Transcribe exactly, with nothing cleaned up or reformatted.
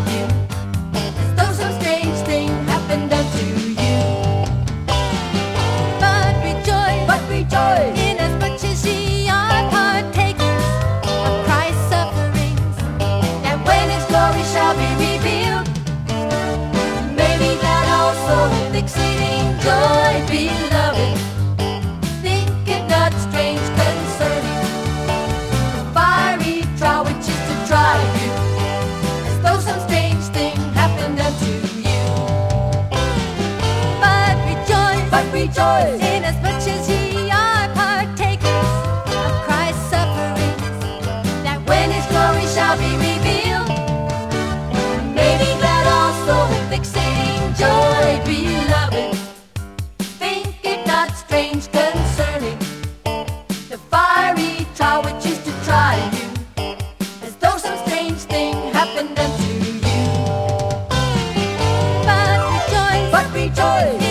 you, as though some strange thing happened unto you. But rejoice, but rejoice, inasmuch as ye are partakers of Christ's sufferings, that when His glory shall be revealed, maybe that also with exceeding joy, beloved, think it not strange concerning the fiery trial which is to try you, as though some strange thing happened unto you. But rejoice, but rejoice, inasmuch as ye are partakers of Christ's sufferings, that when His glory shall be revealed, maybe that also with exceeding joy, beloved, think it not strange concerning the fiery trial which is to try you, as though some strange thing happened unto you. But rejoice, but rejoice,